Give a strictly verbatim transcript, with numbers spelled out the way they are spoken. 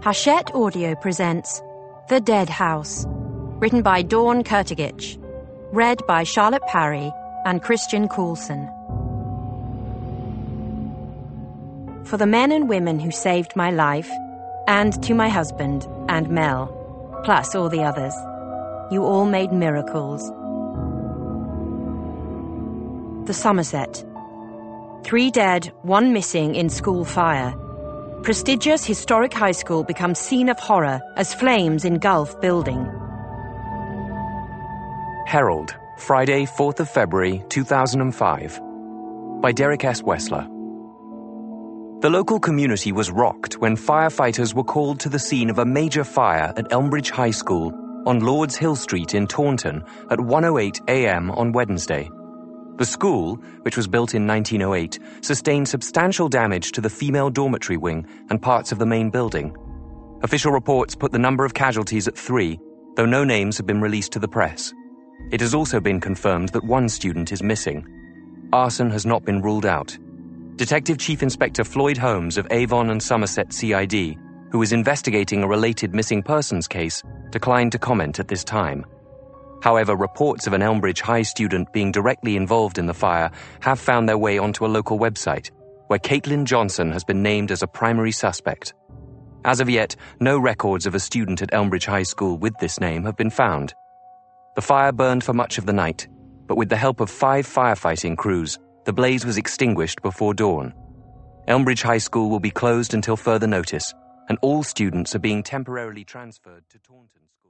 Hachette Audio presents The Dead House, written by Dawn Kurtagich, read by Charlotte Parry and Christian Coulson. For the men and women who saved my life, and to my husband and Mel, plus all the others, you all made miracles. The Somerset. Three dead, one missing in school fire. Prestigious historic high school becomes scene of horror as flames engulf building. Herald, Friday, fourth of February, two thousand five. By Derek S. Wessler. The local community was rocked when firefighters were called to the scene of a major fire at Elmbridge High School on Lords Hill Street in Taunton at one oh eight a.m. on Wednesday. The school, which was built in nineteen oh eight, sustained substantial damage to the female dormitory wing and parts of the main building. Official reports put the number of casualties at three, though no names have been released to the press. It has also been confirmed that one student is missing. Arson has not been ruled out. Detective Chief Inspector Floyd Holmes of Avon and Somerset C I D, who is investigating a related missing persons case, declined to comment at this time. However, reports of an Elmbridge High student being directly involved in the fire have found their way onto a local website, where Caitlin Johnson has been named as a primary suspect. As of yet, no records of a student at Elmbridge High School with this name have been found. The fire burned for much of the night, but with the help of five firefighting crews, the blaze was extinguished before dawn. Elmbridge High School will be closed until further notice, and all students are being temporarily transferred to Taunton.